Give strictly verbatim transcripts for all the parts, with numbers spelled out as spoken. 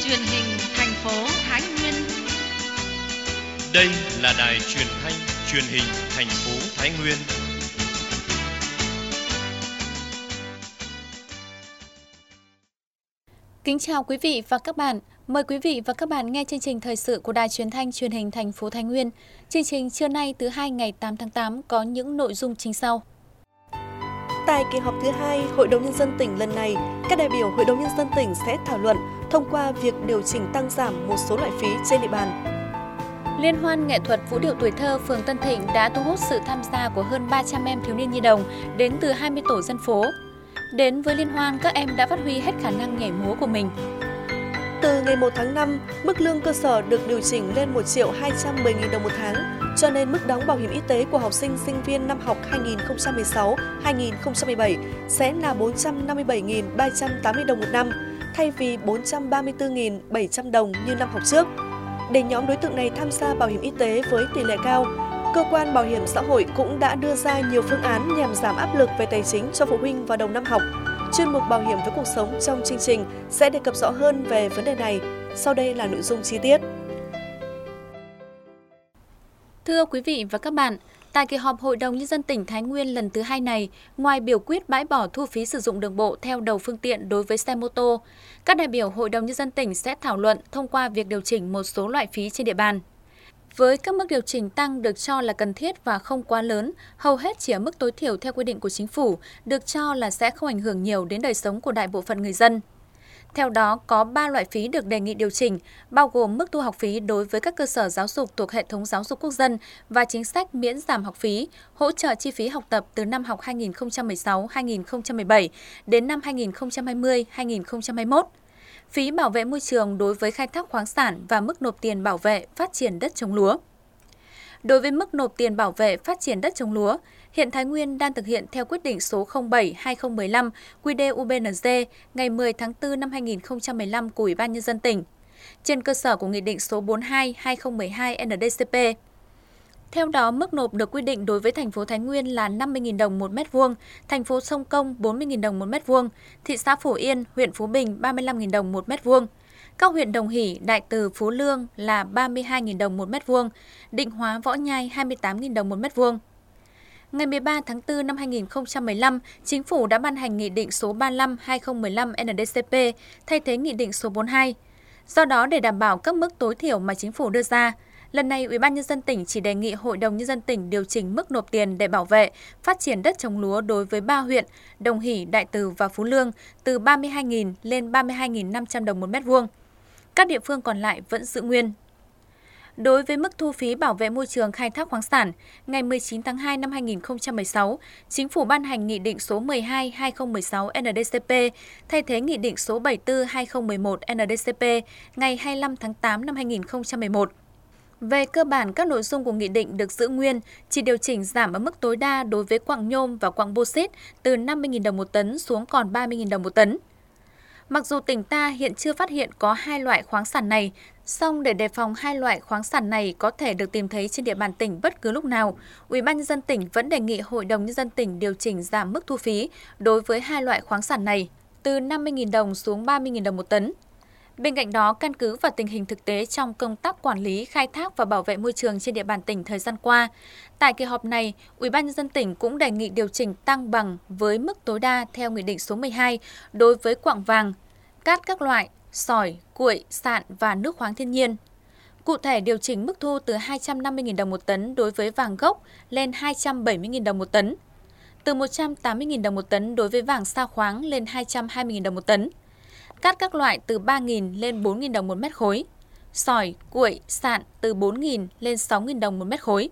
truyền hình thành phố Thái Nguyên. Đây là đài truyền thanh truyền hình thành phố Thái Nguyên. Kính chào quý vị và các bạn. Mời quý vị và các bạn nghe chương trình thời sự của Đài Truyền thanh Truyền hình thành phố Thái Nguyên. Chương trình trưa nay thứ hai ngày tám tháng tám có những nội dung chính sau. Tại kỳ họp thứ hai, Hội đồng Nhân dân tỉnh lần này, các đại biểu Hội đồng Nhân dân tỉnh sẽ thảo luận thông qua việc điều chỉnh tăng giảm một số loại phí trên địa bàn. Liên hoan nghệ thuật vũ điệu tuổi thơ phường Tân Thịnh đã thu hút sự tham gia của hơn ba trăm em thiếu niên nhi đồng đến từ hai mươi tổ dân phố. Đến với liên hoan, các em đã phát huy hết khả năng nhảy múa của mình. Từ ngày một tháng năm, mức lương cơ sở được điều chỉnh lên một triệu hai trăm mười nghìn đồng một tháng, cho nên mức đóng bảo hiểm y tế của học sinh sinh viên năm học hai nghìn không trăm mười sáu hai nghìn không trăm mười bảy sẽ là bốn trăm năm mươi bảy nghìn ba trăm tám mươi đồng một năm, thay vì bốn trăm ba mươi tư nghìn bảy trăm đồng như năm học trước. Để nhóm đối tượng này tham gia bảo hiểm y tế với tỷ lệ cao, Cơ quan Bảo hiểm xã hội cũng đã đưa ra nhiều phương án nhằm giảm áp lực về tài chính cho phụ huynh vào đầu năm học. Chuyên mục Bảo hiểm với cuộc sống trong chương trình sẽ đề cập rõ hơn về vấn đề này. Sau đây là nội dung chi tiết. Thưa quý vị và các bạn, tại kỳ họp Hội đồng Nhân dân tỉnh Thái Nguyên lần thứ hai này, ngoài biểu quyết bãi bỏ thu phí sử dụng đường bộ theo đầu phương tiện đối với xe mô tô, các đại biểu Hội đồng Nhân dân tỉnh sẽ thảo luận thông qua việc điều chỉnh một số loại phí trên địa bàn. Với các mức điều chỉnh tăng được cho là cần thiết và không quá lớn, hầu hết chỉ ở mức tối thiểu theo quy định của chính phủ, được cho là sẽ không ảnh hưởng nhiều đến đời sống của đại bộ phận người dân. Theo đó, có ba loại phí được đề nghị điều chỉnh, bao gồm mức thu học phí đối với các cơ sở giáo dục thuộc hệ thống giáo dục quốc dân và chính sách miễn giảm học phí, hỗ trợ chi phí học tập từ năm học hai nghìn không trăm mười sáu hai nghìn không trăm mười bảy đến năm hai nghìn không trăm hai mươi hai nghìn không trăm hai mươi mốt. Phí bảo vệ môi trường đối với khai thác khoáng sản và mức nộp tiền bảo vệ phát triển đất trồng lúa. Đối với mức nộp tiền bảo vệ phát triển đất trồng lúa, hiện Thái Nguyên đang thực hiện theo quyết định số không bảy trên hai nghìn không trăm mười lăm quy đê u bê en giê ngày mười tháng tư năm hai nghìn không trăm mười lăm của Ủy ban Nhân dân tỉnh, trên cơ sở của Nghị định số bốn mươi hai trên hai nghìn không trăm mười hai en đê cê pê. Theo đó, mức nộp được quy định đối với thành phố Thái Nguyên là năm mươi nghìn đồng một mét vuông, thành phố Sông Công bốn mươi nghìn đồng một mét vuông, thị xã Phổ Yên, huyện Phú Bình ba mươi lăm nghìn đồng một mét vuông. Các huyện Đồng Hỷ, Đại Từ, Phú Lương là ba mươi hai nghìn đồng một mét vuông, Định Hóa, Võ Nhai hai mươi tám nghìn đồng một mét vuông. Ngày mười ba tháng tư năm hai nghìn không trăm mười lăm, Chính phủ đã ban hành Nghị định số ba mươi lăm trên hai nghìn không trăm mười lăm en đê cê pê thay thế Nghị định số bốn mươi hai. Do đó, để đảm bảo các mức tối thiểu mà Chính phủ đưa ra, lần này, Ủy ban Nhân dân tỉnh chỉ đề nghị Hội đồng Nhân dân tỉnh điều chỉnh mức nộp tiền để bảo vệ, phát triển đất trồng lúa đối với ba huyện Đồng Hỷ, Đại Từ và Phú Lương từ ba mươi hai nghìn lên ba mươi hai nghìn năm trăm đồng một mét vuông. Các địa phương còn lại vẫn giữ nguyên. Đối với mức thu phí bảo vệ môi trường khai thác khoáng sản, ngày mười chín tháng hai năm hai nghìn không trăm mười sáu, Chính phủ ban hành Nghị định số mười hai trên hai nghìn không trăm mười sáu en đê cê pê thay thế Nghị định số bảy mươi tư trên hai nghìn không trăm mười một en đê cê pê ngày hai mươi lăm tháng tám năm hai nghìn không trăm mười một. Về cơ bản, các nội dung của nghị định được giữ nguyên, chỉ điều chỉnh giảm ở mức tối đa đối với quặng nhôm và quặng bô xít từ năm mươi nghìn đồng một tấn xuống còn ba mươi nghìn đồng một tấn. Mặc dù tỉnh ta hiện chưa phát hiện có hai loại khoáng sản này, song để đề phòng hai loại khoáng sản này có thể được tìm thấy trên địa bàn tỉnh bất cứ lúc nào, Ủy ban Nhân dân tỉnh vẫn đề nghị Hội đồng Nhân dân tỉnh điều chỉnh giảm mức thu phí đối với hai loại khoáng sản này từ năm mươi nghìn đồng xuống ba mươi nghìn đồng một tấn. Bên cạnh đó, căn cứ vào tình hình thực tế trong công tác quản lý, khai thác và bảo vệ môi trường trên địa bàn tỉnh thời gian qua, tại kỳ họp này, Ủy ban Nhân dân tỉnh cũng đề nghị điều chỉnh tăng bằng với mức tối đa theo Nghị định số mười hai đối với quặng vàng, cát các loại, sỏi, cuội, sạn và nước khoáng thiên nhiên. Cụ thể, điều chỉnh mức thu từ hai trăm năm mươi nghìn đồng một tấn đối với vàng gốc lên hai trăm bảy mươi nghìn đồng một tấn, từ một trăm tám mươi nghìn đồng một tấn đối với vàng sa khoáng lên hai trăm hai mươi nghìn đồng một tấn. Cát các loại từ ba nghìn lên bốn nghìn đồng một mét khối, sỏi, cuội, sạn từ bốn nghìn lên sáu nghìn đồng một mét khối.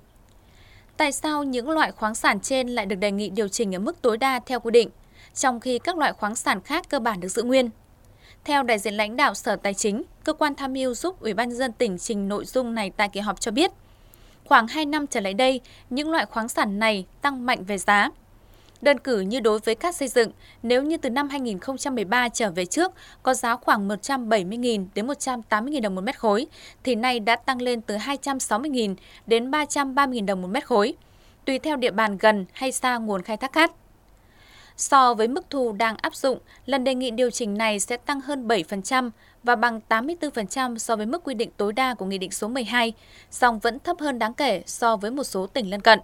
Tại sao những loại khoáng sản trên lại được đề nghị điều chỉnh ở mức tối đa theo quy định, trong khi các loại khoáng sản khác cơ bản được giữ nguyên? Theo đại diện lãnh đạo Sở Tài chính, cơ quan tham mưu giúp Ủy ban Nhân dân tỉnh trình nội dung này tại kỳ họp cho biết, khoảng hai năm trở lại đây, những loại khoáng sản này tăng mạnh về giá. Đơn cử như đối với cát xây dựng, nếu như từ năm hai nghìn không trăm mười ba trở về trước có giá khoảng một trăm bảy mươi nghìn đến một trăm tám mươi nghìn đồng một mét khối, thì nay đã tăng lên từ hai trăm sáu mươi nghìn đến ba trăm ba mươi nghìn đồng một mét khối, tùy theo địa bàn gần hay xa nguồn khai thác cát. So với mức thu đang áp dụng, lần đề nghị điều chỉnh này sẽ tăng hơn bảy phần trăm và bằng tám mươi tư phần trăm so với mức quy định tối đa của Nghị định số mười hai, song vẫn thấp hơn đáng kể so với một số tỉnh lân cận.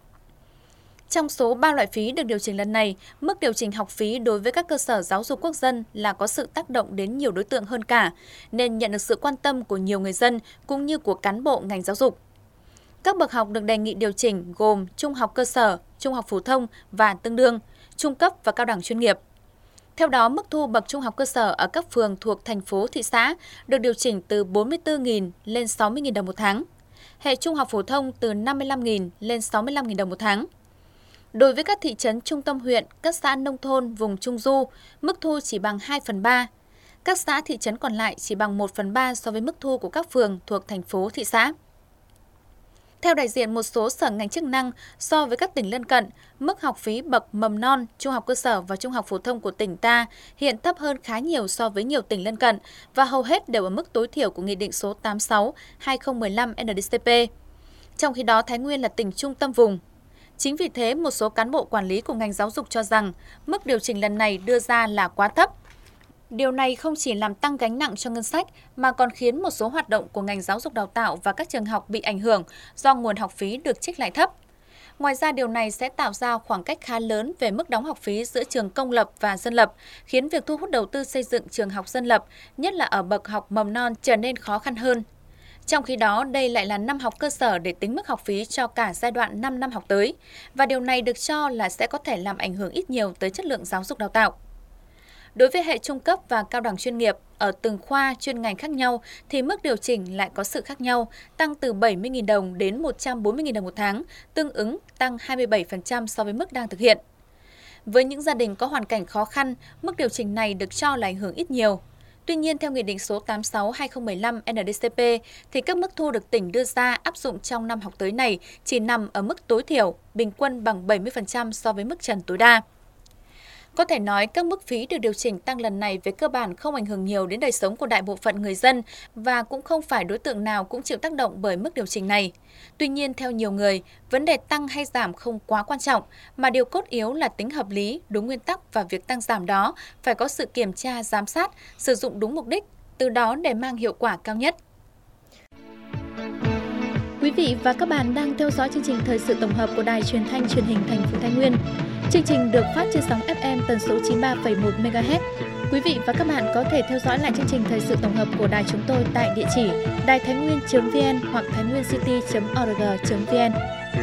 Trong số ba loại phí được điều chỉnh lần này, mức điều chỉnh học phí đối với các cơ sở giáo dục quốc dân là có sự tác động đến nhiều đối tượng hơn cả, nên nhận được sự quan tâm của nhiều người dân cũng như của cán bộ ngành giáo dục. Các bậc học được đề nghị điều chỉnh gồm trung học cơ sở, trung học phổ thông và tương đương, trung cấp và cao đẳng chuyên nghiệp. Theo đó, mức thu bậc trung học cơ sở ở các phường thuộc thành phố, thị xã được điều chỉnh từ bốn mươi tư nghìn lên sáu mươi nghìn đồng một tháng. Hệ trung học phổ thông từ năm mươi lăm nghìn lên sáu mươi lăm nghìn đồng một tháng. Đối với các thị trấn trung tâm huyện, các xã nông thôn, vùng trung du, mức thu chỉ bằng hai phần ba. Các xã thị trấn còn lại chỉ bằng một phần ba so với mức thu của các phường thuộc thành phố, thị xã. Theo đại diện một số sở ngành chức năng, so với các tỉnh lân cận, mức học phí bậc mầm non, trung học cơ sở và trung học phổ thông của tỉnh ta hiện thấp hơn khá nhiều so với nhiều tỉnh lân cận và hầu hết đều ở mức tối thiểu của Nghị định số tám mươi sáu trên hai nghìn không trăm mười lăm N D C P. Trong khi đó, Thái Nguyên là tỉnh trung tâm vùng. Chính vì thế, một số cán bộ quản lý của ngành giáo dục cho rằng mức điều chỉnh lần này đưa ra là quá thấp. Điều này không chỉ làm tăng gánh nặng cho ngân sách mà còn khiến một số hoạt động của ngành giáo dục đào tạo và các trường học bị ảnh hưởng do nguồn học phí được trích lại thấp. Ngoài ra, điều này sẽ tạo ra khoảng cách khá lớn về mức đóng học phí giữa trường công lập và dân lập, khiến việc thu hút đầu tư xây dựng trường học dân lập, nhất là ở bậc học mầm non, trở nên khó khăn hơn. Trong khi đó, đây lại là năm học cơ sở để tính mức học phí cho cả giai đoạn năm năm học tới, và điều này được cho là sẽ có thể làm ảnh hưởng ít nhiều tới chất lượng giáo dục đào tạo. Đối với hệ trung cấp và cao đẳng chuyên nghiệp, ở từng khoa chuyên ngành khác nhau thì mức điều chỉnh lại có sự khác nhau, tăng từ bảy mươi nghìn đồng đến một trăm bốn mươi nghìn đồng một tháng, tương ứng tăng hai mươi bảy phần trăm so với mức đang thực hiện. Với những gia đình có hoàn cảnh khó khăn, mức điều chỉnh này được cho là ảnh hưởng ít nhiều. Tuy nhiên, theo Nghị định số tám mươi sáu trên hai nghìn không trăm mười lăm N D C P, thì các mức thu được tỉnh đưa ra áp dụng trong năm học tới này chỉ nằm ở mức tối thiểu, bình quân bằng bảy mươi phần trăm so với mức trần tối đa. Có thể nói, các mức phí được điều chỉnh tăng lần này về cơ bản không ảnh hưởng nhiều đến đời sống của đại bộ phận người dân và cũng không phải đối tượng nào cũng chịu tác động bởi mức điều chỉnh này. Tuy nhiên, theo nhiều người, vấn đề tăng hay giảm không quá quan trọng, mà điều cốt yếu là tính hợp lý, đúng nguyên tắc và việc tăng giảm đó phải có sự kiểm tra, giám sát, sử dụng đúng mục đích, từ đó để mang hiệu quả cao nhất. Quý vị và các bạn đang theo dõi chương trình thời sự tổng hợp của Đài Truyền thanh Truyền hình thành phố Thái Nguyên. Chương trình được phát trên sóng F M tần số chín mươi ba phẩy một mê ga héc. Quý vị và các bạn có thể theo dõi lại chương trình thời sự tổng hợp của đài chúng tôi tại địa chỉ đài thái nguyên chấm vn hoặc thái nguyên city chấm org chấm vn.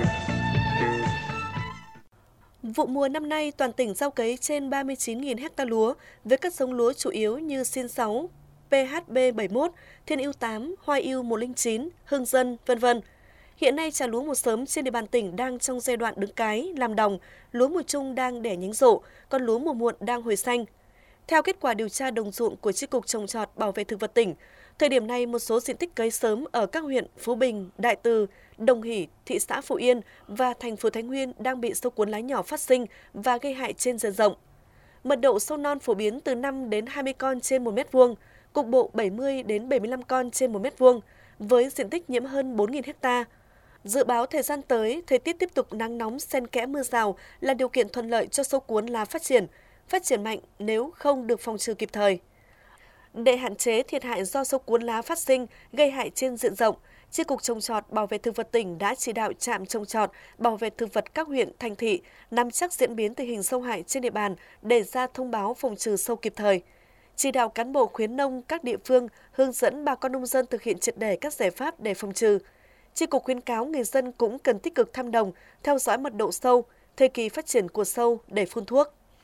Vụ mùa năm nay, toàn tỉnh gieo cấy trên ba mươi chín nghìn ha lúa với các giống lúa chủ yếu như Xiên sáu, P H B bảy mươi mốt, Thiên Ưu tám, Hoa Ưu một không chín, Hương Dân, vân vân. Hiện nay, trà lúa mùa sớm trên địa bàn tỉnh đang trong giai đoạn đứng cái, làm đồng, lúa mùa trung đang đẻ nhánh rộ, còn lúa mùa muộn đang hồi xanh. Theo kết quả điều tra đồng ruộng của Chi cục Trồng trọt Bảo vệ thực vật tỉnh, thời điểm này một số diện tích cấy sớm ở các huyện Phú Bình, Đại Từ, Đồng Hỷ, thị xã Phú Yên và thành phố Thái Nguyên đang bị sâu cuốn lá nhỏ phát sinh và gây hại trên diện rộng. Mật độ sâu non phổ biến từ năm đến hai mươi con trên một mét vuông, cục bộ bảy mươi đến bảy mươi lăm con trên một mét vuông, với diện tích nhiễm hơn bốn nghìn ha. Dự báo thời gian tới, thời tiết tiếp tục nắng nóng xen kẽ mưa rào là điều kiện thuận lợi cho sâu cuốn lá phát triển, phát triển mạnh nếu không được phòng trừ kịp thời. Để hạn chế thiệt hại do sâu cuốn lá phát sinh, gây hại trên diện rộng, Chi cục Trồng trọt Bảo vệ thực vật tỉnh đã chỉ đạo trạm trồng trọt bảo vệ thực vật các huyện, thành thị nắm chắc diễn biến tình hình sâu hại trên địa bàn để ra thông báo phòng trừ sâu kịp thời. Chỉ đạo cán bộ khuyến nông các địa phương hướng dẫn bà con nông dân thực hiện triệt để các giải pháp để phòng trừ. Chi cục khuyến cáo người dân cũng cần tích cực thăm đồng, theo dõi mật độ sâu, thời kỳ phát triển của sâu để phun thuốc.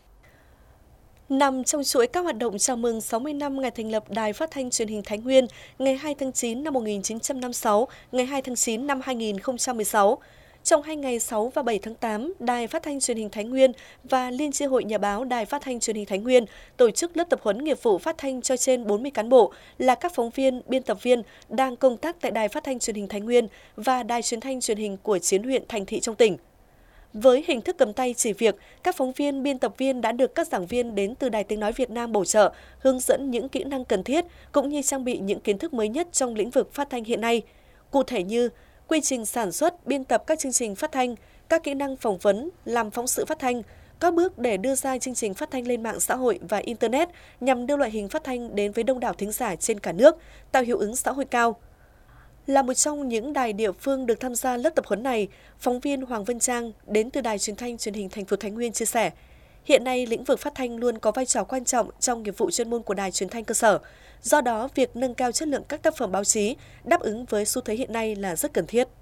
Nằm trong chuỗi các hoạt động chào mừng sáu mươi năm ngày thành lập Đài Phát thanh Truyền hình Thái Nguyên ngày hai tháng chín năm một nghìn chín trăm năm mươi sáu, ngày hai tháng chín năm hai nghìn không trăm mười sáu, trong hai ngày sáu và bảy tháng tám, Đài Phát thanh Truyền hình Thái Nguyên và Liên chi hội Nhà báo Đài Phát thanh Truyền hình Thái Nguyên tổ chức lớp tập huấn nghiệp vụ phát thanh cho trên bốn mươi cán bộ là các phóng viên, biên tập viên đang công tác tại Đài Phát thanh Truyền hình Thái Nguyên và Đài Truyền thanh Truyền hình của chín huyện, thành thị trong tỉnh. Với hình thức cầm tay chỉ việc, các phóng viên, biên tập viên đã được các giảng viên đến từ Đài Tiếng nói Việt Nam bổ trợ, hướng dẫn những kỹ năng cần thiết cũng như trang bị những kiến thức mới nhất trong lĩnh vực phát thanh hiện nay. Cụ thể như quy trình sản xuất, biên tập các chương trình phát thanh, các kỹ năng phỏng vấn, làm phóng sự phát thanh, các bước để đưa ra chương trình phát thanh lên mạng xã hội và Internet nhằm đưa loại hình phát thanh đến với đông đảo thính giả trên cả nước, tạo hiệu ứng xã hội cao. Là một trong những đài địa phương được tham gia lớp tập huấn này, phóng viên Hoàng Vân Trang đến từ Đài Truyền thanh Truyền hình thành phố Thái Nguyên chia sẻ, hiện nay lĩnh vực phát thanh luôn có vai trò quan trọng trong nghiệp vụ chuyên môn của Đài Truyền thanh cơ sở. Do đó, việc nâng cao chất lượng các tác phẩm báo chí đáp ứng với xu thế hiện nay là rất cần thiết.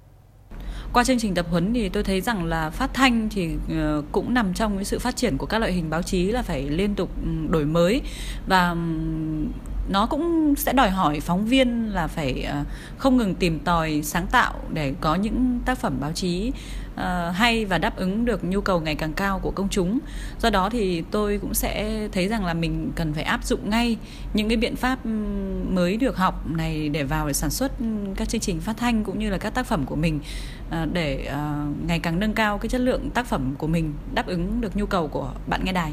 Qua chương trình tập huấn thì tôi thấy rằng là phát thanh thì cũng nằm trong cái sự phát triển của các loại hình báo chí là phải liên tục đổi mới, và nó cũng sẽ đòi hỏi phóng viên là phải không ngừng tìm tòi sáng tạo để có những tác phẩm báo chí hay và đáp ứng được nhu cầu ngày càng cao của công chúng. Do đó thì tôi cũng sẽ thấy rằng là mình cần phải áp dụng ngay những cái biện pháp mới được học này để vào để sản xuất các chương trình phát thanh cũng như là các tác phẩm của mình, để ngày càng nâng cao cái chất lượng tác phẩm của mình, đáp ứng được nhu cầu của bạn nghe đài.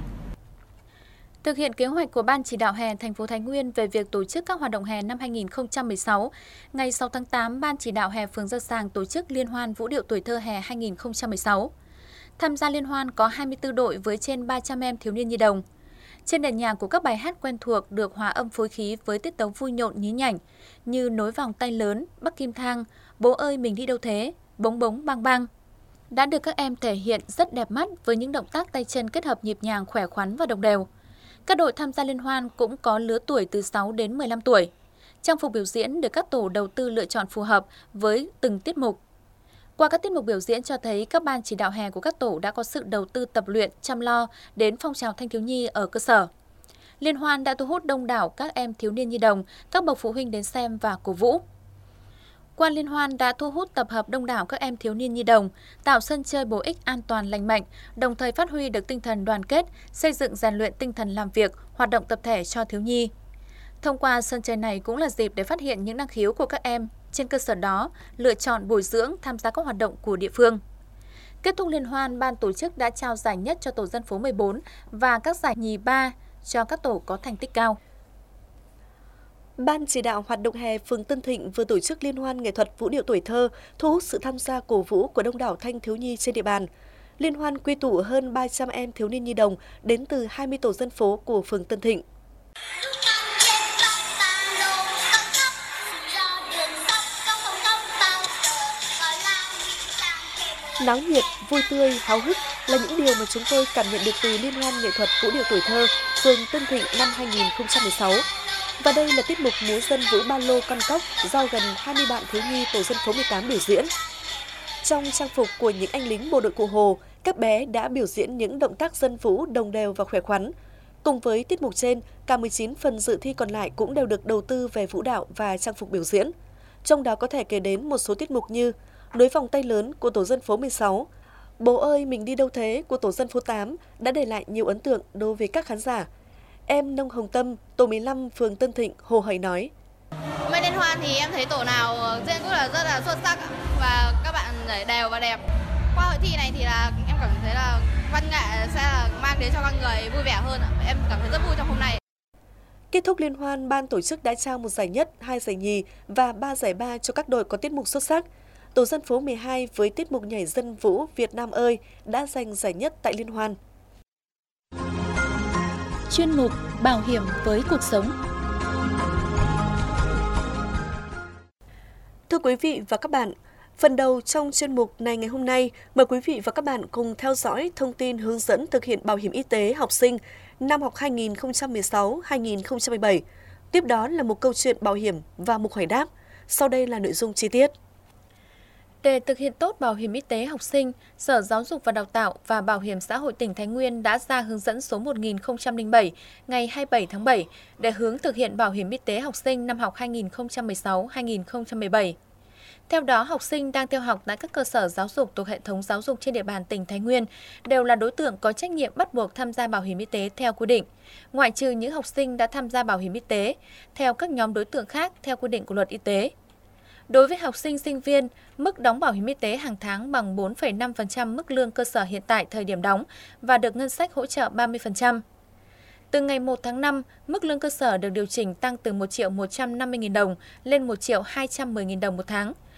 Thực hiện kế hoạch của Ban Chỉ đạo hè thành phố Thái Nguyên về việc tổ chức các hoạt động hè năm hai nghìn không trăm mười sáu, ngày sáu tháng tám, Ban Chỉ đạo hè phường Gia Sàng tổ chức Liên hoan Vũ điệu tuổi thơ hè hai nghìn không trăm mười sáu. Tham gia liên hoan có hai mươi tư đội với trên ba trăm em thiếu niên nhi đồng. Trên nền nhạc của các bài hát quen thuộc được hòa âm phối khí với tiết tấu vui nhộn nhí nhảnh như Nối vòng tay lớn, Bắc Kim Thang, Bố ơi mình đi đâu thế, Bống bống bang bang, đã được các em thể hiện rất đẹp mắt với những động tác tay chân kết hợp nhịp nhàng, khỏe khoắn và đồng đều. Các đội tham gia liên hoan cũng có lứa tuổi từ sáu đến mười lăm tuổi. Trang phục biểu diễn được các tổ đầu tư lựa chọn phù hợp với từng tiết mục. Qua các tiết mục biểu diễn cho thấy các ban chỉ đạo hè của các tổ đã có sự đầu tư tập luyện, chăm lo đến phong trào thanh thiếu nhi ở cơ sở. Liên hoan đã thu hút đông đảo các em thiếu niên nhi đồng, các bậc phụ huynh đến xem và cổ vũ. Qua liên hoan đã thu hút tập hợp đông đảo các em thiếu niên nhi đồng, tạo sân chơi bổ ích, an toàn, lành mạnh, đồng thời phát huy được tinh thần đoàn kết, xây dựng rèn luyện tinh thần làm việc, hoạt động tập thể cho thiếu nhi. Thông qua sân chơi này cũng là dịp để phát hiện những năng khiếu của các em, trên cơ sở đó lựa chọn bồi dưỡng tham gia các hoạt động của địa phương. Kết thúc liên hoan, ban tổ chức đã trao giải nhất cho tổ dân phố mười bốn và các giải nhì ba cho các tổ có thành tích cao. Ban chỉ đạo hoạt động hè phường Tân Thịnh vừa tổ chức liên hoan nghệ thuật vũ điệu tuổi thơ, thu hút sự tham gia cổ vũ của đông đảo thanh thiếu nhi trên địa bàn. Liên hoan quy tụ hơn ba trăm em thiếu niên nhi đồng đến từ hai mươi tổ dân phố của phường Tân Thịnh. Náo nhiệt, vui tươi, háo hức là những điều mà chúng tôi cảm nhận được từ liên hoan nghệ thuật vũ điệu tuổi thơ phường Tân Thịnh năm hai nghìn không trăm mười sáu. Và đây là tiết mục múa dân vũ ba lô con cóc do gần hai mươi bạn thiếu nhi tổ dân phố mười tám biểu diễn. Trong trang phục của những anh lính bộ đội Cụ Hồ, các bé đã biểu diễn những động tác dân vũ đồng đều và khỏe khoắn. Cùng với tiết mục trên, cả mười chín phần dự thi còn lại cũng đều được đầu tư về vũ đạo và trang phục biểu diễn. Trong đó có thể kể đến một số tiết mục như Nối vòng tay lớn của tổ dân phố mười sáu, Bố ơi mình đi đâu thế của tổ dân phố tám đã để lại nhiều ấn tượng đối với các khán giả. Em Nông Hồng Tâm, tổ mười lăm, phường Tân Thịnh, Hồ Hời nói. Bên liên hoan thì em thấy tổ nào diễn cũng là rất là xuất sắc và các bạn nhảy đều và đẹp. Qua hội thi này thì là em cảm thấy là văn nghệ sẽ là mang đến cho con người vui vẻ hơn. Em cảm thấy rất vui trong hôm nay. Kết thúc liên hoan, ban tổ chức đã trao một giải nhất, hai giải nhì và ba giải ba cho các đội có tiết mục xuất sắc. Tổ dân phố mười hai với tiết mục nhảy dân vũ Việt Nam ơi đã giành giải nhất tại liên hoan. Chuyên mục Bảo hiểm với cuộc sống. Thưa quý vị và các bạn, phần đầu trong chuyên mục này ngày hôm nay, mời quý vị và các bạn cùng theo dõi thông tin hướng dẫn thực hiện bảo hiểm y tế học sinh năm học hai nghìn không trăm mười sáu hai nghìn không trăm mười bảy. Tiếp đó là một câu chuyện bảo hiểm và mục hỏi đáp. Sau đây là nội dung chi tiết. Để thực hiện tốt bảo hiểm y tế học sinh, Sở Giáo dục và Đào tạo và Bảo hiểm xã hội tỉnh Thái Nguyên đã ra hướng dẫn số một nghìn không trăm lẻ bảy ngày hai mươi bảy tháng bảy để hướng thực hiện bảo hiểm y tế học sinh năm học hai nghìn không trăm mười sáu hai nghìn không trăm mười bảy. Theo đó, học sinh đang theo học tại các cơ sở giáo dục thuộc hệ thống giáo dục trên địa bàn tỉnh Thái Nguyên đều là đối tượng có trách nhiệm bắt buộc tham gia bảo hiểm y tế theo quy định, ngoại trừ những học sinh đã tham gia bảo hiểm y tế theo các nhóm đối tượng khác theo quy định của Luật Y tế. Đối với học sinh sinh viên, mức đóng bảo hiểm y tế hàng tháng bằng bốn phẩy năm phần trăm mức lương cơ sở hiện tại thời điểm đóng và được ngân sách hỗ trợ ba mươi phần trăm. Từ ngày một tháng năm, mức lương cơ sở được điều chỉnh tăng từ một triệu một trăm năm mươi nghìn đồng lên một triệu hai trăm mười nghìn đồng một tháng.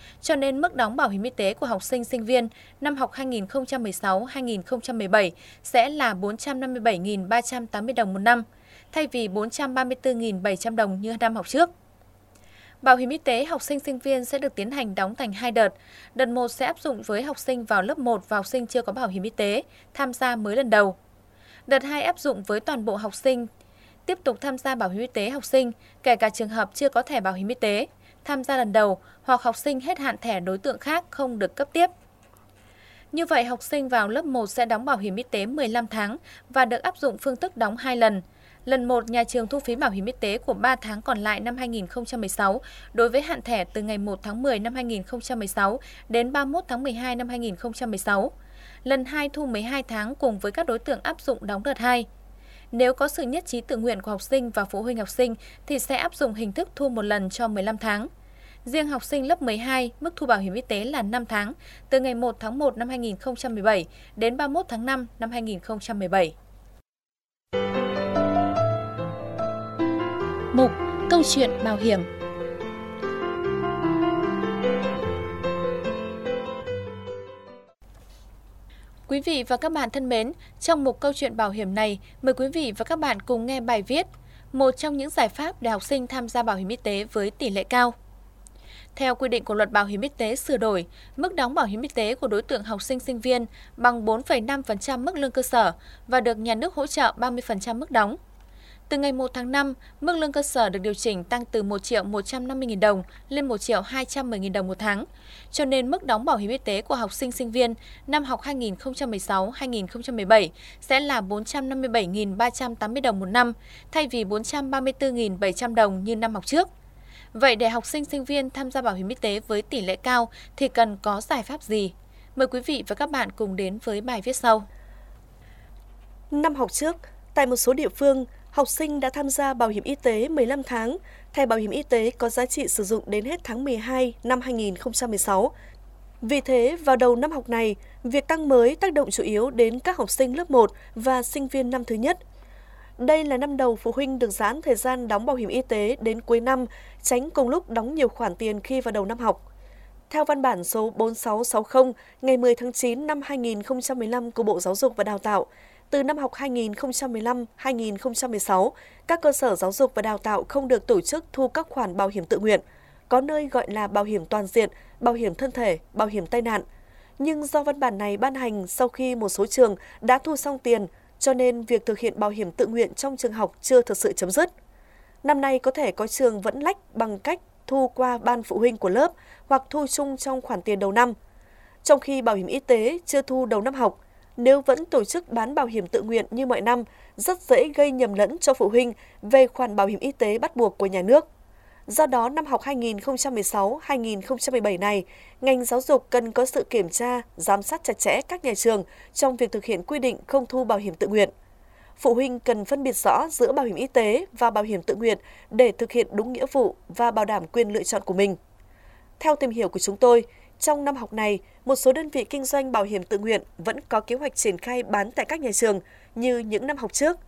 cho nên mức đóng bảo hiểm y tế của học sinh sinh viên năm học hai nghìn không trăm mười sáu hai nghìn không trăm mười bảy sẽ là bốn trăm năm mươi bảy nghìn ba trăm tám mươi đồng một năm, thay vì bốn trăm ba mươi tư nghìn bảy trăm đồng như năm học trước. Bảo hiểm y tế học sinh sinh viên sẽ được tiến hành đóng thành hai đợt. Đợt một sẽ áp dụng với học sinh vào lớp một và học sinh chưa có bảo hiểm y tế, tham gia mới lần đầu. Đợt hai áp dụng với toàn bộ học sinh, tiếp tục tham gia bảo hiểm y tế học sinh, kể cả trường hợp chưa có thẻ bảo hiểm y tế, tham gia lần đầu hoặc học sinh hết hạn thẻ đối tượng khác không được cấp tiếp. Như vậy, học sinh vào lớp một sẽ đóng bảo hiểm y tế mười lăm tháng và được áp dụng phương thức đóng hai lần. Lần một, nhà trường thu phí bảo hiểm y tế của ba tháng còn lại năm hai nghìn không trăm mười sáu đối với hạn thẻ từ ngày một tháng mười năm hai nghìn không trăm mười sáu đến ba mươi mốt tháng mười hai năm hai nghìn không trăm mười sáu. Lần hai thu mười hai tháng cùng với các đối tượng áp dụng đóng đợt hai. Nếu có sự nhất trí tự nguyện của học sinh và phụ huynh học sinh thì sẽ áp dụng hình thức thu một lần cho mười lăm tháng. Riêng học sinh lớp mười hai, mức thu bảo hiểm y tế là năm tháng, từ ngày một tháng một năm hai nghìn không trăm mười bảy đến ba mươi mốt tháng năm năm hai nghìn không trăm mười bảy. Mục Câu chuyện bảo hiểm. Quý vị và các bạn thân mến, trong mục Câu chuyện bảo hiểm này, mời quý vị và các bạn cùng nghe bài viết một trong những giải pháp để học sinh tham gia bảo hiểm y tế với tỷ lệ cao. Theo quy định của Luật Bảo hiểm y tế sửa đổi, mức đóng bảo hiểm y tế của đối tượng học sinh sinh viên bằng bốn phẩy năm phần trăm mức lương cơ sở và được nhà nước hỗ trợ ba mươi phần trăm mức đóng. Từ ngày một tháng năm, mức lương cơ sở được điều chỉnh tăng từ một triệu một trăm năm mươi nghìn đồng lên một triệu hai trăm mười nghìn đồng một tháng. Cho nên mức đóng bảo hiểm y tế của học sinh sinh viên năm học hai nghìn không trăm mười sáu hai nghìn không trăm mười bảy sẽ là bốn trăm năm mươi bảy nghìn ba trăm tám mươi đồng một năm, thay vì bốn trăm ba mươi tư nghìn bảy trăm đồng như năm học trước. Vậy để học sinh sinh viên tham gia bảo hiểm y tế với tỷ lệ cao thì cần có giải pháp gì? Mời quý vị và các bạn cùng đến với bài viết sau. Năm học trước, tại một số địa phương, học sinh đã tham gia bảo hiểm y tế mười lăm tháng, thẻ bảo hiểm y tế có giá trị sử dụng đến hết tháng mười hai năm hai nghìn không trăm mười sáu. Vì thế, vào đầu năm học này, việc tăng mới tác động chủ yếu đến các học sinh lớp một và sinh viên năm thứ nhất. Đây là năm đầu phụ huynh được giãn thời gian đóng bảo hiểm y tế đến cuối năm, tránh cùng lúc đóng nhiều khoản tiền khi vào đầu năm học. Theo văn bản số bốn sáu sáu không ngày mười tháng chín năm hai nghìn không trăm mười lăm của Bộ Giáo dục và Đào tạo, từ năm học hai nghìn không trăm mười lăm hai nghìn không trăm mười sáu, các cơ sở giáo dục và đào tạo không được tổ chức thu các khoản bảo hiểm tự nguyện, có nơi gọi là bảo hiểm toàn diện, bảo hiểm thân thể, bảo hiểm tai nạn. Nhưng do văn bản này ban hành sau khi một số trường đã thu xong tiền, cho nên việc thực hiện bảo hiểm tự nguyện trong trường học chưa thực sự chấm dứt. Năm nay có thể có trường vẫn lách bằng cách thu qua ban phụ huynh của lớp hoặc thu chung trong khoản tiền đầu năm. Trong khi bảo hiểm y tế chưa thu đầu năm học, nếu vẫn tổ chức bán bảo hiểm tự nguyện như mọi năm, rất dễ gây nhầm lẫn cho phụ huynh về khoản bảo hiểm y tế bắt buộc của nhà nước. Do đó, năm học hai nghìn không trăm mười sáu hai nghìn không trăm mười bảy này, ngành giáo dục cần có sự kiểm tra, giám sát chặt chẽ các nhà trường trong việc thực hiện quy định không thu bảo hiểm tự nguyện. Phụ huynh cần phân biệt rõ giữa bảo hiểm y tế và bảo hiểm tự nguyện để thực hiện đúng nghĩa vụ và bảo đảm quyền lựa chọn của mình. Theo tìm hiểu của chúng tôi, trong năm học này, một số đơn vị kinh doanh bảo hiểm tự nguyện vẫn có kế hoạch triển khai bán tại các nhà trường như những năm học trước.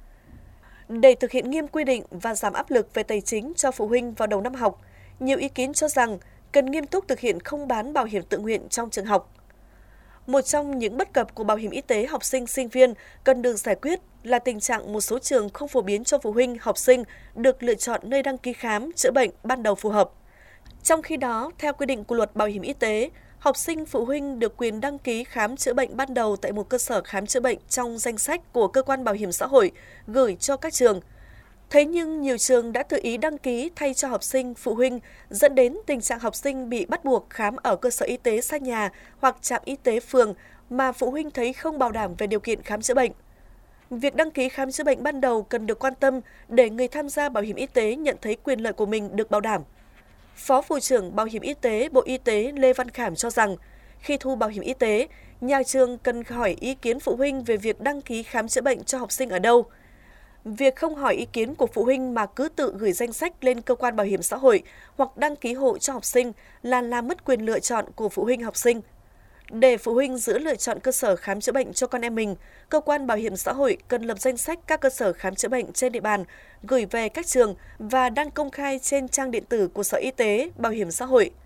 Để thực hiện nghiêm quy định và giảm áp lực về tài chính cho phụ huynh vào đầu năm học, nhiều ý kiến cho rằng cần nghiêm túc thực hiện không bán bảo hiểm tự nguyện trong trường học. Một trong những bất cập của bảo hiểm y tế học sinh sinh viên cần được giải quyết là tình trạng một số trường không phổ biến cho phụ huynh học sinh được lựa chọn nơi đăng ký khám chữa bệnh ban đầu phù hợp. Trong khi đó, theo quy định của Luật Bảo hiểm y tế, học sinh phụ huynh được quyền đăng ký khám chữa bệnh ban đầu tại một cơ sở khám chữa bệnh trong danh sách của cơ quan bảo hiểm xã hội gửi cho các trường. Thế nhưng nhiều trường đã tự ý đăng ký thay cho học sinh phụ huynh, dẫn đến tình trạng học sinh bị bắt buộc khám ở cơ sở y tế xa nhà hoặc trạm y tế phường mà phụ huynh thấy không bảo đảm về điều kiện khám chữa bệnh. Việc đăng ký khám chữa bệnh ban đầu cần được quan tâm để người tham gia bảo hiểm y tế nhận thấy quyền lợi của mình được bảo đảm. Phó Vụ trưởng Bảo hiểm y tế Bộ Y tế Lê Văn Khảm cho rằng, khi thu bảo hiểm y tế, nhà trường cần hỏi ý kiến phụ huynh về việc đăng ký khám chữa bệnh cho học sinh ở đâu. Việc không hỏi ý kiến của phụ huynh mà cứ tự gửi danh sách lên cơ quan bảo hiểm xã hội hoặc đăng ký hộ cho học sinh là làm mất quyền lựa chọn của phụ huynh học sinh. Để phụ huynh giữ lựa chọn cơ sở khám chữa bệnh cho con em mình, cơ quan bảo hiểm xã hội cần lập danh sách các cơ sở khám chữa bệnh trên địa bàn, gửi về các trường và đăng công khai trên trang điện tử của Sở Y tế, Bảo hiểm xã hội.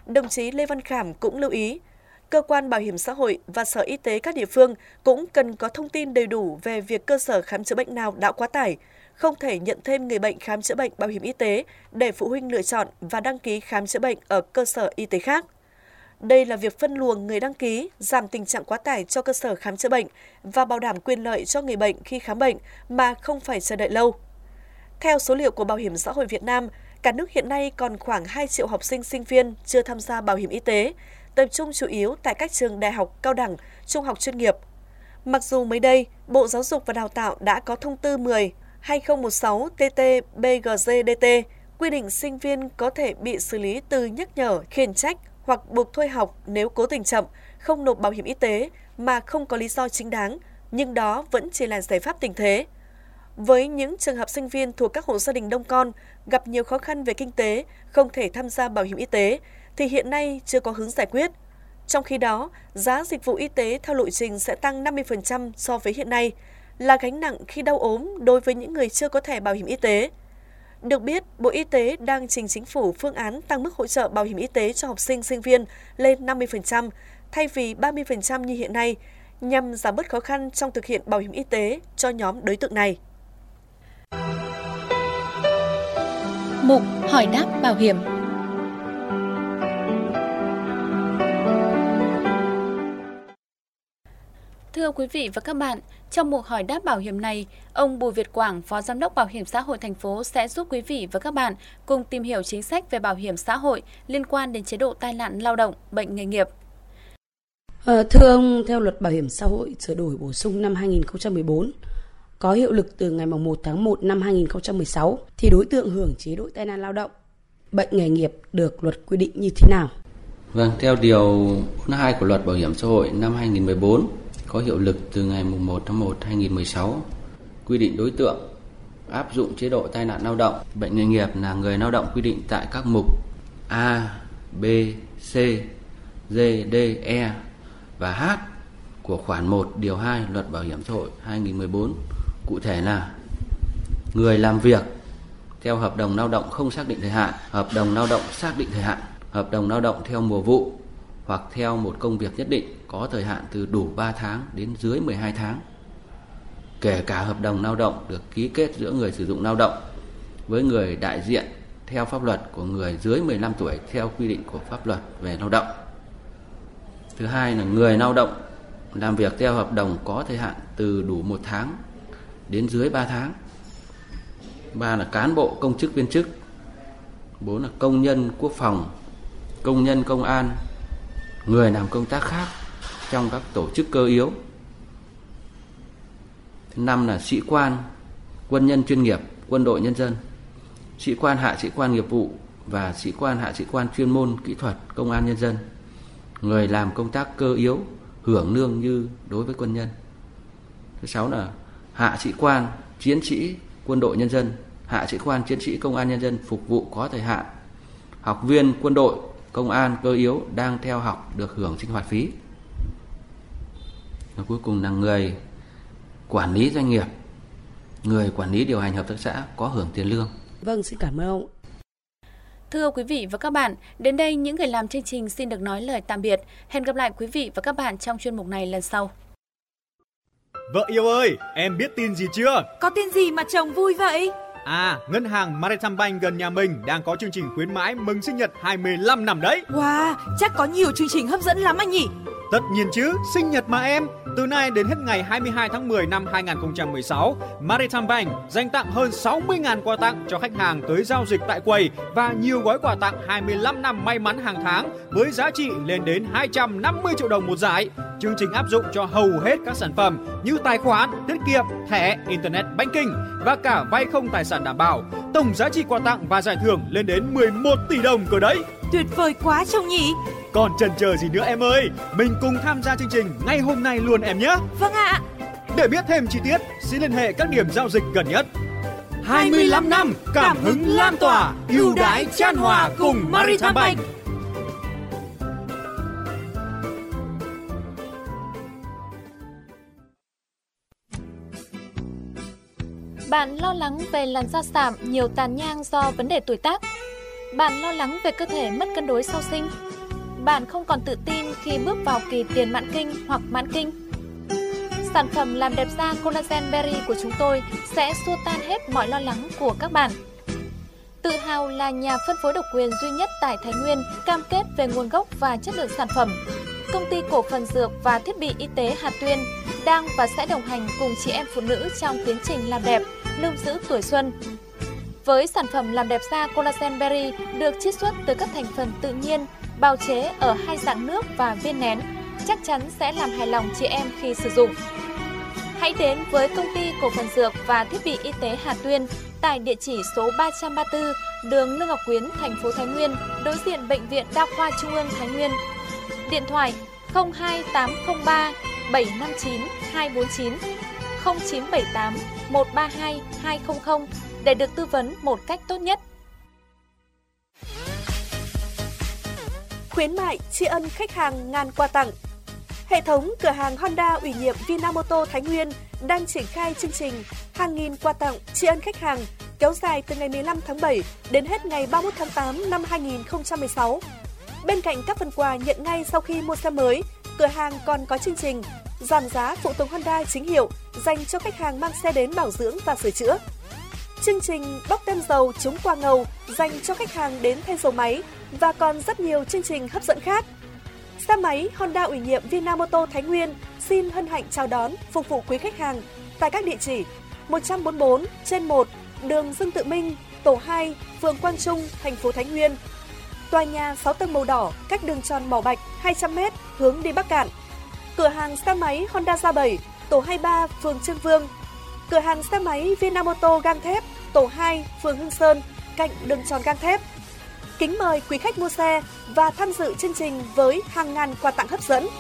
Đồng chí Lê Văn Khảm cũng lưu ý, cơ quan bảo hiểm xã hội và Sở Y tế các địa phương cũng cần có thông tin đầy đủ về việc cơ sở khám chữa bệnh nào đã quá tải, không thể nhận thêm người bệnh khám chữa bệnh bảo hiểm y tế để phụ huynh lựa chọn và đăng ký khám chữa bệnh ở cơ sở y tế khác. Đây là việc phân luồng người đăng ký, giảm tình trạng quá tải cho cơ sở khám chữa bệnh và bảo đảm quyền lợi cho người bệnh khi khám bệnh mà không phải chờ đợi lâu. Theo số liệu của Bảo hiểm xã hội Việt Nam, cả nước hiện nay còn khoảng hai triệu học sinh sinh viên chưa tham gia bảo hiểm y tế, tập trung chủ yếu tại các trường đại học, cao đẳng, trung học chuyên nghiệp. Mặc dù mới đây, Bộ Giáo dục và Đào tạo đã có thông tư mười trên hai nghìn không trăm mười sáu T T B G D D T quy định sinh viên có thể bị xử lý từ nhắc nhở, khiển trách hoặc buộc thôi học nếu cố tình chậm, không nộp bảo hiểm y tế mà không có lý do chính đáng, nhưng đó vẫn chỉ là giải pháp tình thế. Với những trường hợp sinh viên thuộc các hộ gia đình đông con, gặp nhiều khó khăn về kinh tế, không thể tham gia bảo hiểm y tế, thì hiện nay chưa có hướng giải quyết. Trong khi đó, giá dịch vụ y tế theo lộ trình sẽ tăng năm mươi phần trăm so với hiện nay, là gánh nặng khi đau ốm đối với những người chưa có thẻ bảo hiểm y tế. Được biết, Bộ Y tế đang trình Chính phủ phương án tăng mức hỗ trợ bảo hiểm y tế cho học sinh, sinh viên lên năm mươi phần trăm, thay vì ba mươi phần trăm như hiện nay, nhằm giảm bớt khó khăn trong thực hiện bảo hiểm y tế cho nhóm đối tượng này. Mục hỏi đáp bảo hiểm. Thưa quý vị và các bạn, trong mục hỏi đáp bảo hiểm này, ông Bùi Việt Quảng, Phó Giám đốc Bảo hiểm xã hội thành phố sẽ giúp quý vị và các bạn cùng tìm hiểu chính sách về bảo hiểm xã hội liên quan đến chế độ tai nạn lao động, bệnh nghề nghiệp. À, thưa ông, theo luật bảo hiểm xã hội sửa đổi bổ sung năm hai nghìn không trăm mười bốn, có hiệu lực từ ngày một tháng một năm hai nghìn không trăm mười sáu, thì đối tượng hưởng chế độ tai nạn lao động, bệnh nghề nghiệp được luật quy định như thế nào? Vâng, theo điều bốn mươi hai của luật bảo hiểm xã hội năm hai nghìn không trăm mười bốn, có hiệu lực từ ngày một tháng một năm hai nghìn không trăm mười sáu, quy định đối tượng áp dụng chế độ tai nạn lao động, bệnh nghề nghiệp là người lao động quy định tại các mục A, B, C, D, D, E và H của khoản một điều hai luật bảo hiểm xã hội hai nghìn không trăm mười bốn. Cụ thể là người làm việc theo hợp đồng lao động không xác định thời hạn, hợp đồng lao động xác định thời hạn, hợp đồng lao động theo mùa vụ hoặc theo một công việc nhất định có thời hạn từ đủ ba tháng đến dưới mười hai tháng. Kể cả hợp đồng lao động được ký kết giữa người sử dụng lao động với người đại diện theo pháp luật của người dưới mười lăm tuổi theo quy định của pháp luật về lao động. Thứ hai là người lao động làm việc theo hợp đồng có thời hạn từ đủ một tháng đến dưới ba tháng. Ba là cán bộ công chức viên chức. Bốn là công nhân quốc phòng, công nhân công an, người làm công tác khác trong các tổ chức cơ yếu. Thứ năm là sĩ quan, quân nhân chuyên nghiệp, quân đội nhân dân, sĩ quan hạ sĩ quan nghiệp vụ và sĩ quan hạ sĩ quan chuyên môn kỹ thuật công an nhân dân, người làm công tác cơ yếu hưởng lương như đối với quân nhân. Thứ sáu là hạ sĩ quan, chiến sĩ quân đội nhân dân, hạ sĩ quan, chiến sĩ công an nhân dân phục vụ có thời hạn, học viên quân đội, công an cơ yếu đang theo học được hưởng sinh hoạt phí. Và cuối cùng là người quản lý doanh nghiệp, người quản lý điều hành hợp tác xã có hưởng tiền lương. Vâng, xin cảm ơn ông. Thưa quý vị và các bạn, đến đây những người làm chương trình xin được nói lời tạm biệt. Hẹn gặp lại quý vị và các bạn trong chuyên mục này lần sau. Vợ yêu ơi, em biết tin gì chưa? Có tin gì mà chồng vui vậy? À, ngân hàng Maritime Bank gần nhà mình đang có chương trình khuyến mãi mừng sinh nhật hai mươi lăm năm đấy. Wow, chắc có nhiều chương trình hấp dẫn lắm anh nhỉ? Tất nhiên chứ, sinh nhật mà em. Từ nay đến hết ngày hai mươi hai tháng mười năm hai nghìn không trăm mười sáu, Maritime Bank dành tặng hơn sáu mươi nghìn quà tặng cho khách hàng tới giao dịch tại quầy và nhiều gói quà tặng hai mươi lăm năm may mắn hàng tháng với giá trị lên đến hai trăm năm mươi triệu đồng một giải. Chương trình áp dụng cho hầu hết các sản phẩm như tài khoản, tiết kiệm, thẻ, Internet Banking và cả vay không tài sản đảm bảo. Tổng giá trị quà tặng và giải thưởng lên đến mười một tỷ đồng cơ đấy. Tuyệt vời quá chồng nhỉ. Còn chần chờ gì nữa em ơi, mình cùng tham gia chương trình ngay hôm nay luôn em nhé. Vâng ạ. Để biết thêm chi tiết, xin liên hệ các điểm giao dịch gần nhất. hai mươi lăm năm cảm hứng lan tỏa, ưu đãi chan hòa cùng Maritime Bank. Bạn lo lắng về làn da sạm, nhiều tàn nhang do vấn đề tuổi tác? Bạn lo lắng về cơ thể mất cân đối sau sinh? bạn không còn tự tin khi bước vào kỳ tiền mãn kinh hoặc mãn kinh? Sản phẩm làm đẹp da Collagen Berry của chúng tôi sẽ xua tan hết mọi lo lắng của các bạn. Tự hào là nhà phân phối độc quyền duy nhất tại Thái Nguyên, cam kết về nguồn gốc và chất lượng sản phẩm. Công ty cổ phần dược và thiết bị y tế Hà Tuyên đang và sẽ đồng hành cùng chị em phụ nữ trong tiến trình làm đẹp, lưu giữ tuổi xuân. Với sản phẩm làm đẹp da Collagen Berry được chiết xuất từ các thành phần tự nhiên, bào chế ở hai dạng nước và viên nén, chắc chắn sẽ làm hài lòng chị em khi sử dụng. Hãy đến với công ty cổ phần dược và thiết bị y tế Hà Tuyên tại địa chỉ số ba trăm ba mươi tư, đường Lương Ngọc Quyến, thành phố Thái Nguyên, đối diện Bệnh viện Đa khoa Trung ương Thái Nguyên. Điện thoại không hai tám không ba bảy năm chín hai bốn chín, không chín bảy tám một ba hai hai không không để được tư vấn một cách tốt nhất. Khuyến mại tri ân khách hàng ngàn quà tặng. Hệ thống cửa hàng Honda ủy nhiệm Vinamoto Thái Nguyên đang triển khai chương trình hàng nghìn quà tặng tri ân khách hàng kéo dài từ ngày mười lăm tháng bảy đến hết ngày ba mươi mốt tháng tám năm hai nghìn không trăm mười sáu. Bên cạnh các phần quà nhận ngay sau khi mua xe mới, cửa hàng còn có chương trình giảm giá phụ tùng Honda chính hiệu dành cho khách hàng mang xe đến bảo dưỡng và sửa chữa. Chương trình bóc tem dầu chống quà ngầu dành cho khách hàng đến thay dầu máy và còn rất nhiều chương trình hấp dẫn khác. Xe máy Honda ủy nhiệm Vinamoto Thái Nguyên xin hân hạnh chào đón phục vụ quý khách hàng tại các địa chỉ một trăm bốn mươi bốn trên một đường Dương Tự Minh, tổ hai, phường Quang Trung, thành phố Thái Nguyên. Tòa nhà sáu tầng màu đỏ cách đường tròn Mỏ Bạch hai trăm mét hướng đi Bắc Cạn. Cửa hàng xe máy Honda Gia bảy, tổ hai mươi ba, phường Trương Vương. Cửa hàng xe máy Vinamoto gang thép, tổ hai, phường Hưng Sơn, cạnh đường tròn gang thép. Kính mời quý khách mua xe và tham dự chương trình với hàng ngàn quà tặng hấp dẫn.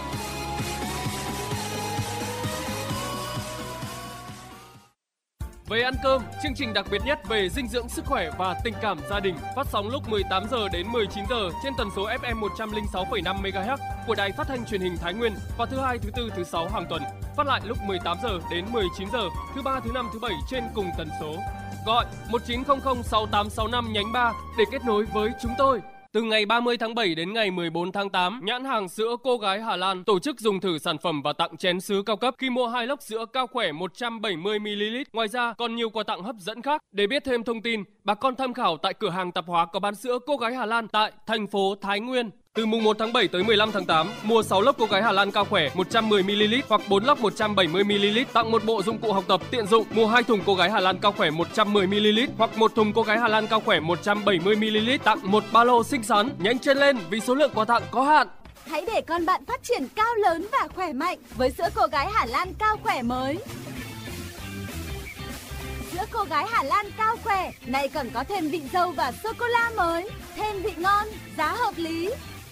Về ăn cơm, chương trình đặc biệt nhất về dinh dưỡng sức khỏe và tình cảm gia đình phát sóng lúc mười tám giờ đến mười chín giờ trên tần số ép em một trăm lẻ sáu phẩy năm mê ga héc của Đài Phát thanh Truyền hình Thái Nguyên vào thứ hai, thứ tư, thứ sáu hàng tuần. Phát lại lúc mười tám giờ đến mười chín giờ thứ ba, thứ năm, thứ bảy trên cùng tần số. Gọi một chín không không sáu tám sáu năm nhánh ba để kết nối với chúng tôi. Từ ngày ba mươi tháng bảy đến ngày mười bốn tháng tám, nhãn hàng sữa Cô Gái Hà Lan tổ chức dùng thử sản phẩm và tặng chén sứ cao cấp khi mua hai lốc sữa Cao Khỏe một trăm bảy mươi mi li lít. Ngoài ra còn nhiều quà tặng hấp dẫn khác. Để biết thêm thông tin, bà con tham khảo tại cửa hàng tạp hóa có bán sữa Cô Gái Hà Lan tại thành phố Thái Nguyên. Từ mùng một tháng bảy tới mười lăm tháng tám, mua sáu lốc Cô Gái Hà Lan Cao Khỏe một trăm mười mi li lít hoặc bốn lốc một trăm bảy mươi mi li lít tặng một bộ dụng cụ học tập tiện dụng. Mua hai thùng Cô Gái Hà Lan Cao Khỏe một trăm mười mi li lít hoặc một thùng Cô Gái Hà Lan Cao Khỏe một trăm bảy mươi mi li lít tặng một ba lô xinh xắn. Nhanh chân lên vì số lượng quà tặng có hạn. Hãy để con bạn phát triển cao lớn và khỏe mạnh với sữa Cô Gái Hà Lan Cao Khỏe mới. Sữa Cô Gái Hà Lan Cao Khỏe này còn có thêm vị dâu và sô cô la mới, thêm vị ngon, giá hợp lý.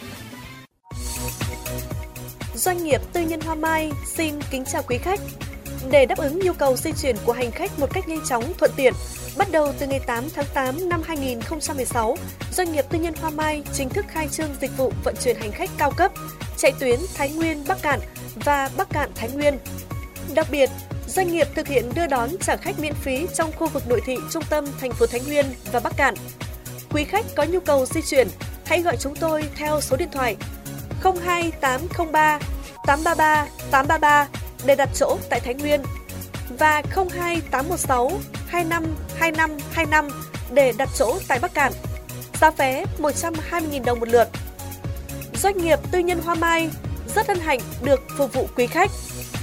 Doanh nghiệp tư nhân Hoa Mai xin kính chào quý khách. Để đáp ứng nhu cầu di chuyển của hành khách một cách nhanh chóng, thuận tiện, bắt đầu từ ngày tám tháng tám năm hai nghìn không trăm mười sáu, doanh nghiệp tư nhân Hoa Mai chính thức khai trương dịch vụ vận chuyển hành khách cao cấp, chạy tuyến Thái Nguyên Bắc Cạn và Bắc Cạn Thái Nguyên. Đặc biệt, doanh nghiệp thực hiện đưa đón trả khách miễn phí trong khu vực nội thị trung tâm thành phố Thái Nguyên và Bắc Cạn. Quý khách có nhu cầu di chuyển, hãy gọi chúng tôi theo số điện thoại không hai tám không ba tám ba ba tám ba ba để đặt chỗ tại Thái Nguyên và không hai tám một sáu hai năm hai năm hai năm để đặt chỗ tại Bắc Cạn. Giá vé một trăm hai mươi nghìn đồng một lượt. Doanh nghiệp tư nhân Hoa Mai rất hân hạnh được phục vụ quý khách.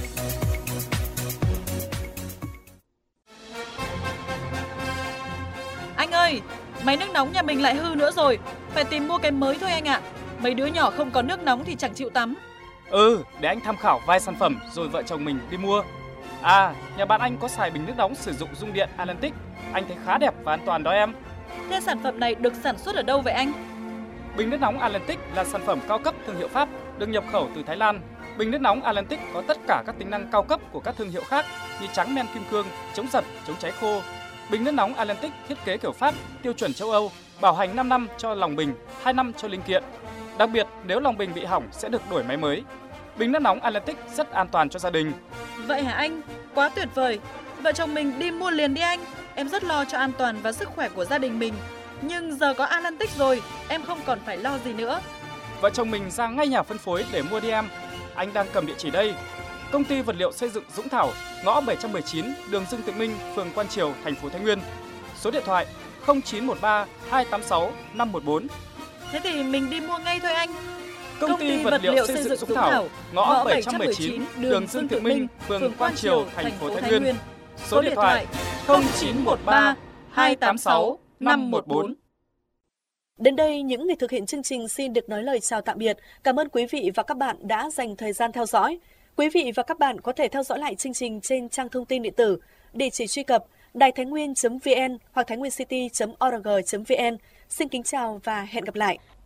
Anh ơi, máy nước nóng nhà mình lại hư nữa rồi, phải tìm mua cái mới thôi anh ạ. Mấy đứa nhỏ không có nước nóng thì chẳng chịu tắm. Ừ, để anh tham khảo vài sản phẩm rồi vợ chồng mình đi mua. À, nhà bạn anh có xài bình nước nóng sử dụng dung điện Atlantic. Anh thấy khá đẹp và an toàn đó em. Thế sản phẩm này được sản xuất ở đâu vậy anh? Bình nước nóng Atlantic là sản phẩm cao cấp thương hiệu Pháp, được nhập khẩu từ Thái Lan. Bình nước nóng Atlantic có tất cả các tính năng cao cấp của các thương hiệu khác như trắng men kim cương, chống giật, chống cháy khô. Bình nước nóng Atlantic thiết kế kiểu Pháp, tiêu chuẩn châu Âu, bảo hành năm năm cho lòng bình, hai năm cho linh kiện. Đặc biệt, nếu lòng bình bị hỏng sẽ được đổi máy mới. Bình nước nóng Atlantic rất an toàn cho gia đình. Vậy hả anh? Quá tuyệt vời. Vợ chồng mình đi mua liền đi anh. Em rất lo cho an toàn và sức khỏe của gia đình mình. Nhưng giờ có Atlantic rồi, em không còn phải lo gì nữa. vợ chồng mình ra ngay nhà phân phối để mua đi em. Anh đang cầm địa chỉ đây. Công ty vật liệu xây dựng Dũng Thảo, ngõ bảy trăm mười chín, đường Dương Tự Minh, phường Quan Triều, thành phố Thái Nguyên. Số điện thoại không chín một ba hai tám sáu năm một bốn. Thế thì mình đi mua ngay thôi anh. Công, Công ty, ty vật liệu xây dựng Dũng Thảo, ngõ bảy trăm mười chín, đường Dương Tự Minh, phường Quan Triều, thành phố Thái Nguyên. Số điện thoại không chín một ba hai tám sáu năm một bốn. Đến đây, những người thực hiện chương trình xin được nói lời chào tạm biệt. Cảm ơn quý vị và các bạn đã dành thời gian theo dõi. Quý vị và các bạn có thể theo dõi lại chương trình trên trang thông tin điện tử, địa chỉ truy cập đài thái nguyên chấm vn hoặc thái nguyên city chấm org chấm vn. Xin kính chào và hẹn gặp lại.